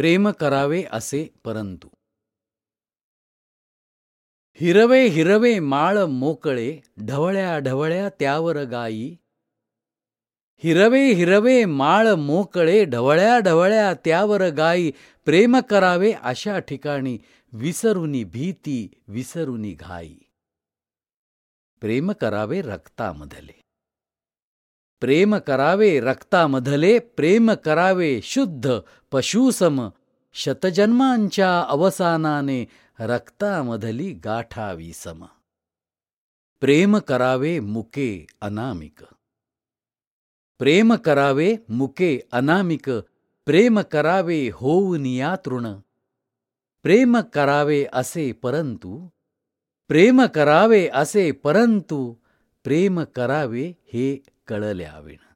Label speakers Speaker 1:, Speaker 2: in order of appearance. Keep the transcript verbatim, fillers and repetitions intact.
Speaker 1: प्रेम करावे असे परंतु. हिरवे हिरवे माळ मोकळे, ढवळ्या ढवळ्या त्यावर गायी. हिरवे हिरवे माळ मोकळे, ढवळ्या ढवळ्या त्यावर गायी. प्रेम करावे अशा ठिकाणी, विसरुनी भीती विसरुनी घाई. प्रेम करावे रक्तामधले, प्रेम करावे रक्तामधले. प्रेम करावे शुद्ध पशुसम, शतजन्मांच्या अवसानाने रक्तामधली गाठावी सम. प्रेम करावे मुके अनामिक, प्रेम करावे मुके अनामिक. प्रेम करावे होऊन यातृण, प्रेम करावे असे परंतु. प्रेम करावे असे परंतु, प्रेम करावे हे कळल्याविण.